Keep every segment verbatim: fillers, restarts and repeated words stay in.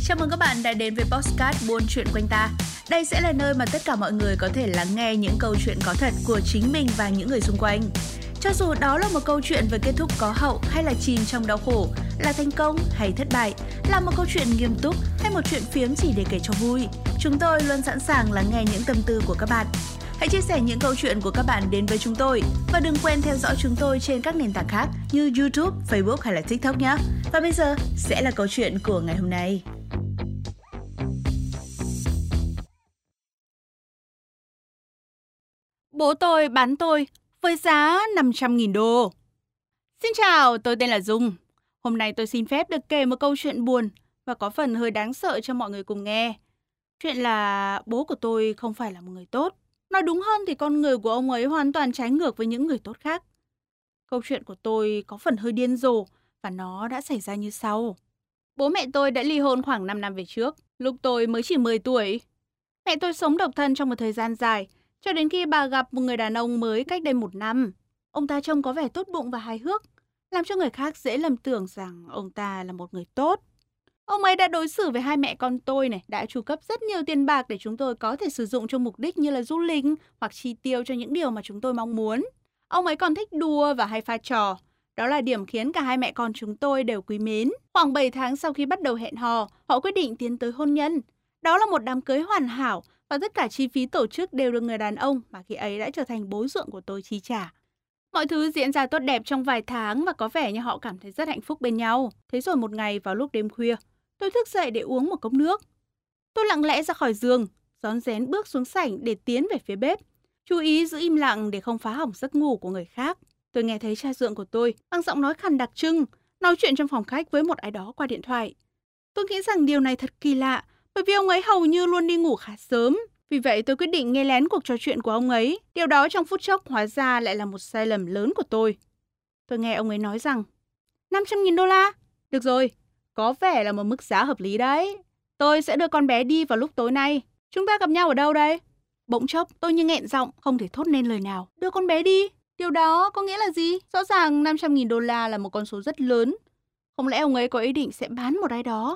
Chào mừng các bạn đã đến với podcast Buôn Chuyện Quanh Ta. Đây sẽ là nơi mà tất cả mọi người có thể lắng nghe những câu chuyện có thật của chính mình và những người xung quanh. Cho dù đó là một câu chuyện với kết thúc có hậu hay là chìm trong đau khổ, là thành công hay thất bại, là một câu chuyện nghiêm túc hay một chuyện phiếm chỉ để kể cho vui, chúng tôi luôn sẵn sàng lắng nghe những tâm tư của các bạn. Hãy chia sẻ những câu chuyện của các bạn đến với chúng tôi và đừng quên theo dõi chúng tôi trên các nền tảng khác như YouTube, Facebook hay là TikTok nhé. Và bây giờ sẽ là câu chuyện của ngày hôm nay. Bố tôi bán tôi với giá năm trăm nghìn đô. Xin chào, tôi tên là Dung. Hôm nay tôi xin phép được kể một câu chuyện buồn và có phần hơi đáng sợ cho mọi người cùng nghe. Chuyện là bố của tôi không phải là một người tốt. Nói đúng hơn thì con người của ông ấy hoàn toàn trái ngược với những người tốt khác. Câu chuyện của tôi có phần hơi điên rồ và nó đã xảy ra như sau. Bố mẹ tôi đã ly hôn khoảng năm năm về trước, lúc tôi mới chỉ mười tuổi. Mẹ tôi sống độc thân trong một thời gian dài, cho đến khi bà gặp một người đàn ông mới cách đây một năm. Ông ta trông có vẻ tốt bụng và hài hước, làm cho người khác dễ lầm tưởng rằng ông ta là một người tốt. Ông ấy đã đối xử với hai mẹ con tôi này, đã chu cấp rất nhiều tiền bạc để chúng tôi có thể sử dụng cho mục đích như là du lịch hoặc chi tiêu cho những điều mà chúng tôi mong muốn. Ông ấy còn thích đùa và hay pha trò. Đó là điểm khiến cả hai mẹ con chúng tôi đều quý mến. Khoảng bảy tháng sau khi bắt đầu hẹn hò, họ quyết định tiến tới hôn nhân. Đó là một đám cưới hoàn hảo và tất cả chi phí tổ chức đều được người đàn ông mà khi ấy đã trở thành bố dượng của tôi chi trả. Mọi thứ diễn ra tốt đẹp trong vài tháng và có vẻ như họ cảm thấy rất hạnh phúc bên nhau. Thế rồi một ngày vào lúc đêm khuya, tôi thức dậy để uống một cốc nước. Tôi lặng lẽ ra khỏi giường, rón rén bước xuống sảnh để tiến về phía bếp. Chú ý giữ im lặng để không phá hỏng giấc ngủ của người khác. Tôi nghe thấy cha dượng của tôi bằng giọng nói khàn đặc trưng, nói chuyện trong phòng khách với một ai đó qua điện thoại. Tôi nghĩ rằng điều này thật kỳ lạ, bởi vì ông ấy hầu như luôn đi ngủ khá sớm. Vì vậy tôi quyết định nghe lén cuộc trò chuyện của ông ấy. Điều đó trong phút chốc hóa ra lại là một sai lầm lớn của tôi. Tôi nghe ông ấy nói rằng năm trăm nghìn đô la? Được rồi, có vẻ là một mức giá hợp lý đấy. Tôi sẽ đưa con bé đi vào lúc tối nay. Chúng ta gặp nhau ở đâu đây? Bỗng chốc tôi như nghẹn giọng, không thể thốt nên lời nào. Đưa con bé đi? Điều đó có nghĩa là gì? Rõ ràng năm trăm nghìn đô la là một con số rất lớn. Không lẽ ông ấy có ý định sẽ bán một ai đó?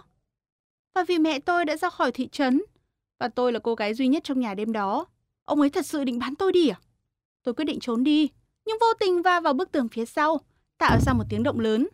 Và vì mẹ tôi đã ra khỏi thị trấn và tôi là cô gái duy nhất trong nhà đêm đó, ông ấy thật sự định bán tôi đi à? Tôi quyết định trốn đi, nhưng vô tình va vào bức tường phía sau, tạo ra một tiếng động lớn.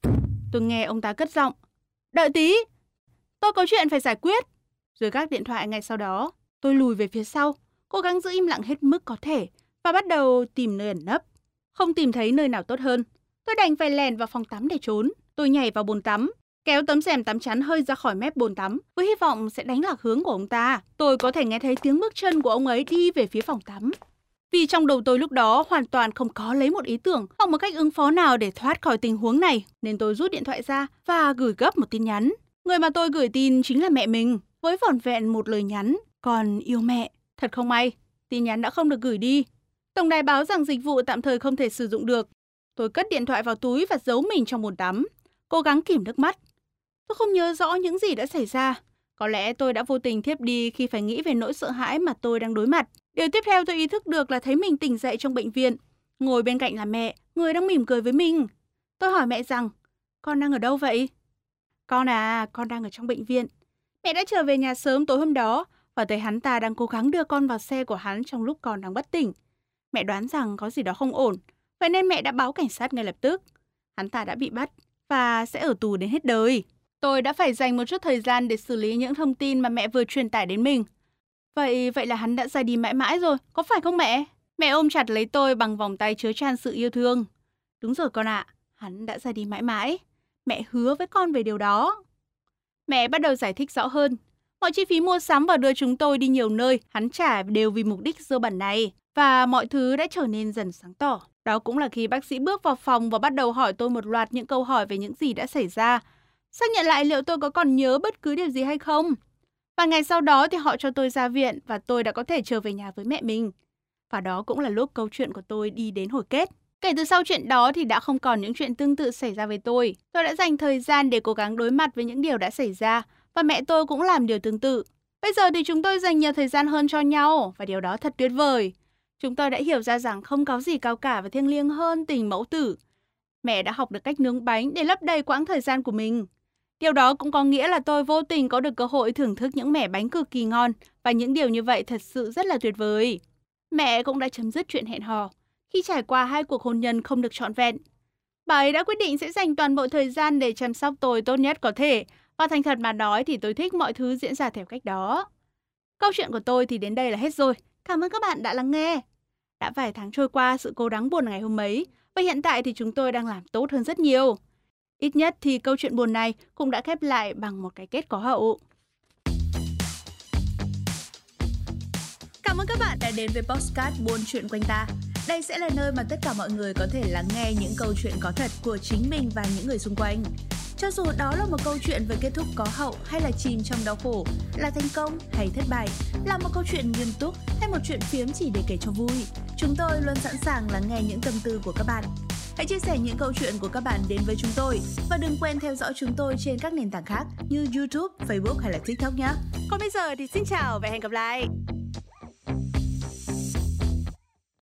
Tôi nghe ông ta cất giọng, đợi tí, tôi có chuyện phải giải quyết. Rồi gác điện thoại ngay sau đó. Tôi lùi về phía sau, cố gắng giữ im lặng hết mức có thể và bắt đầu tìm nơi ẩn nấp. Không tìm thấy nơi nào tốt hơn, tôi đành phải lèn vào phòng tắm để trốn. Tôi nhảy vào bồn tắm, kéo tấm rèm tắm chắn hơi ra khỏi mép bồn tắm với hy vọng sẽ đánh lạc hướng của ông ta. Tôi có thể nghe thấy tiếng bước chân của ông ấy đi về phía phòng tắm. Vì trong đầu tôi lúc đó hoàn toàn không có lấy một ý tưởng hoặc một cách ứng phó nào để thoát khỏi tình huống này, nên tôi rút điện thoại ra và gửi gấp một tin nhắn. Người mà tôi gửi tin chính là mẹ mình, với vỏn vẹn một lời nhắn, còn yêu mẹ. Thật không may, tin nhắn đã không được gửi đi. Tổng đài báo rằng dịch vụ tạm thời không thể sử dụng được. Tôi cất điện thoại vào túi và giấu mình trong bồn tắm, cố gắng kìm nước mắt. Tôi không nhớ rõ những gì đã xảy ra. Có lẽ tôi đã vô tình thiếp đi khi phải nghĩ về nỗi sợ hãi mà tôi đang đối mặt. Điều tiếp theo tôi ý thức được là thấy mình tỉnh dậy trong bệnh viện. Ngồi bên cạnh là mẹ, người đang mỉm cười với mình. Tôi hỏi mẹ rằng, con đang ở đâu vậy? Con à, con đang ở trong bệnh viện. Mẹ đã trở về nhà sớm tối hôm đó và thấy hắn ta đang cố gắng đưa con vào xe của hắn trong lúc con đang bất tỉnh. Mẹ đoán rằng có gì đó không ổn, vậy nên mẹ đã báo cảnh sát ngay lập tức. Hắn ta đã bị bắt và sẽ ở tù đến hết đời. Tôi đã phải dành một chút thời gian để xử lý những thông tin mà mẹ vừa truyền tải đến mình. Vậy vậy là hắn đã ra đi mãi mãi rồi, có phải không mẹ? Mẹ ôm chặt lấy tôi bằng vòng tay chứa chan sự yêu thương. Đúng rồi con ạ, hắn đã ra đi mãi mãi. Mẹ hứa với con về điều đó. Mẹ bắt đầu giải thích rõ hơn. Mọi chi phí mua sắm và đưa chúng tôi đi nhiều nơi, hắn trả đều vì mục đích dơ bẩn này. Và mọi thứ đã trở nên dần sáng tỏ. Đó cũng là khi bác sĩ bước vào phòng và bắt đầu hỏi tôi một loạt những câu hỏi về những gì đã xảy ra. Xác nhận lại liệu tôi có còn nhớ bất cứ điều gì hay không. Và ngày sau đó thì họ cho tôi ra viện và tôi đã có thể trở về nhà với mẹ mình. Và đó cũng là lúc câu chuyện của tôi đi đến hồi kết. Kể từ sau chuyện đó thì đã không còn những chuyện tương tự xảy ra với tôi. Tôi đã dành thời gian để cố gắng đối mặt với những điều đã xảy ra và mẹ tôi cũng làm điều tương tự. Bây giờ thì chúng tôi dành nhiều thời gian hơn cho nhau và điều đó thật tuyệt vời. Chúng tôi đã hiểu ra rằng không có gì cao cả và thiêng liêng hơn tình mẫu tử. Mẹ đã học được cách nướng bánh để lấp đầy quãng thời gian của mình. Điều đó cũng có nghĩa là tôi vô tình có được cơ hội thưởng thức những mẻ bánh cực kỳ ngon và những điều như vậy thật sự rất là tuyệt vời. Mẹ cũng đã chấm dứt chuyện hẹn hò khi trải qua hai cuộc hôn nhân không được trọn vẹn. Bà ấy đã quyết định sẽ dành toàn bộ thời gian để chăm sóc tôi tốt nhất có thể, và thành thật mà nói thì tôi thích mọi thứ diễn ra theo cách đó. Câu chuyện của tôi thì đến đây là hết rồi. Cảm ơn các bạn đã lắng nghe. Đã vài tháng trôi qua sự cố đáng buồn ngày hôm ấy, và hiện tại thì chúng tôi đang làm tốt hơn rất nhiều. Ít nhất thì câu chuyện buồn này cũng đã khép lại bằng một cái kết có hậu. Cảm ơn các bạn đã đến với podcast Buôn Chuyện Quanh Ta. Đây sẽ là nơi mà tất cả mọi người có thể lắng nghe những câu chuyện có thật của chính mình và những người xung quanh. Cho dù đó là một câu chuyện với kết thúc có hậu hay là chìm trong đau khổ, là thành công hay thất bại, là một câu chuyện nghiêm túc hay một chuyện phiếm chỉ để kể cho vui, chúng tôi luôn sẵn sàng lắng nghe những tâm tư của các bạn. Hãy chia sẻ những câu chuyện của các bạn đến với chúng tôi và đừng quên theo dõi chúng tôi trên các nền tảng khác như YouTube, Facebook hay là TikTok nhé. Còn bây giờ thì xin chào và hẹn gặp lại!